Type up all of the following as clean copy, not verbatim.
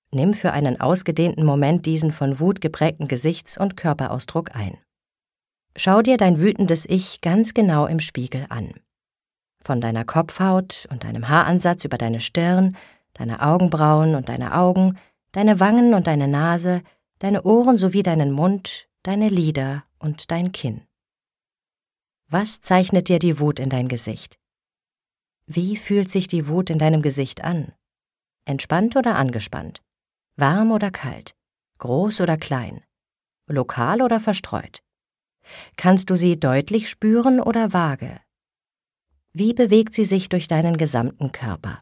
Nimm für einen ausgedehnten Moment diesen von Wut geprägten Gesichts- und Körperausdruck ein. Schau dir dein wütendes Ich ganz genau im Spiegel an. Von deiner Kopfhaut und deinem Haaransatz über deine Stirn, deine Augenbrauen und deine Augen, deine Wangen und deine Nase, deine Ohren sowie deinen Mund, deine Lider und dein Kinn. Was zeichnet dir die Wut in dein Gesicht? Wie fühlt sich die Wut in deinem Gesicht an? Entspannt oder angespannt? Warm oder kalt? Groß oder klein? Lokal oder verstreut? Kannst du sie deutlich spüren oder vage? Wie bewegt sie sich durch deinen gesamten Körper?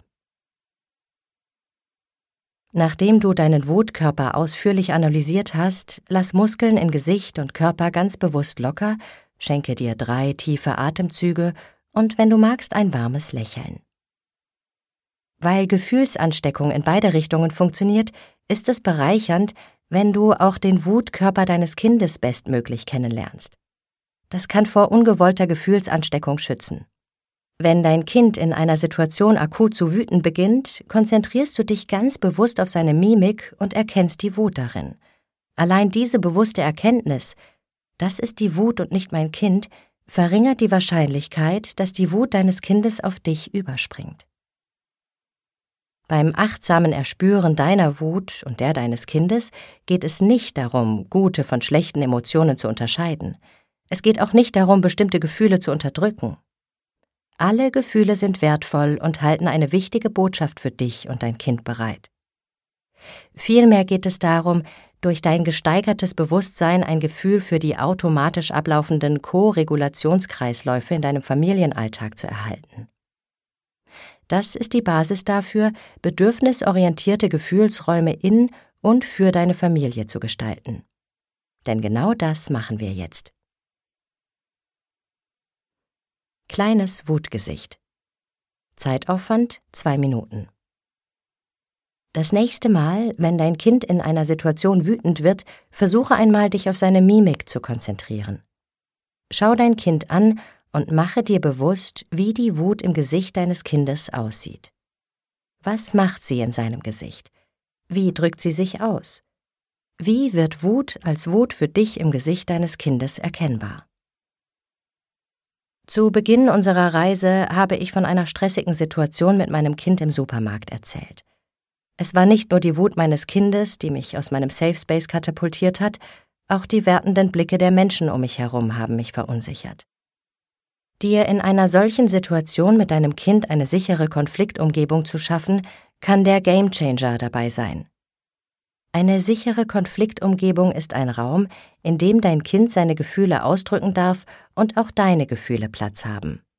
Nachdem du deinen Wutkörper ausführlich analysiert hast, lass Muskeln in Gesicht und Körper ganz bewusst locker, schenke dir 3 tiefe Atemzüge und, wenn du magst, ein warmes Lächeln. Weil Gefühlsansteckung in beide Richtungen funktioniert, ist es bereichernd, wenn du auch den Wutkörper deines Kindes bestmöglich kennenlernst. Das kann vor ungewollter Gefühlsansteckung schützen. Wenn dein Kind in einer Situation akut zu wüten beginnt, konzentrierst du dich ganz bewusst auf seine Mimik und erkennst die Wut darin. Allein diese bewusste Erkenntnis, das ist die Wut und nicht mein Kind, verringert die Wahrscheinlichkeit, dass die Wut deines Kindes auf dich überspringt. Beim achtsamen Erspüren deiner Wut und der deines Kindes geht es nicht darum, gute von schlechten Emotionen zu unterscheiden. Es geht auch nicht darum, bestimmte Gefühle zu unterdrücken. Alle Gefühle sind wertvoll und halten eine wichtige Botschaft für dich und dein Kind bereit. Vielmehr geht es darum, durch dein gesteigertes Bewusstsein ein Gefühl für die automatisch ablaufenden Ko-Regulationskreisläufe in deinem Familienalltag zu erhalten. Das ist die Basis dafür, bedürfnisorientierte Gefühlsräume in und für deine Familie zu gestalten. Denn genau das machen wir jetzt. Kleines Wutgesicht. Zeitaufwand 2 Minuten. Das nächste Mal, wenn dein Kind in einer Situation wütend wird, versuche einmal, dich auf seine Mimik zu konzentrieren. Schau dein Kind an und mache dir bewusst, wie die Wut im Gesicht deines Kindes aussieht. Was macht sie in seinem Gesicht? Wie drückt sie sich aus? Wie wird Wut als Wut für dich im Gesicht deines Kindes erkennbar? Zu Beginn unserer Reise habe ich von einer stressigen Situation mit meinem Kind im Supermarkt erzählt. Es war nicht nur die Wut meines Kindes, die mich aus meinem Safe Space katapultiert hat, auch die wertenden Blicke der Menschen um mich herum haben mich verunsichert. Dir in einer solchen Situation mit deinem Kind eine sichere Konfliktumgebung zu schaffen, kann der Gamechanger dabei sein. Eine sichere Konfliktumgebung ist ein Raum, in dem dein Kind seine Gefühle ausdrücken darf und auch deine Gefühle Platz haben.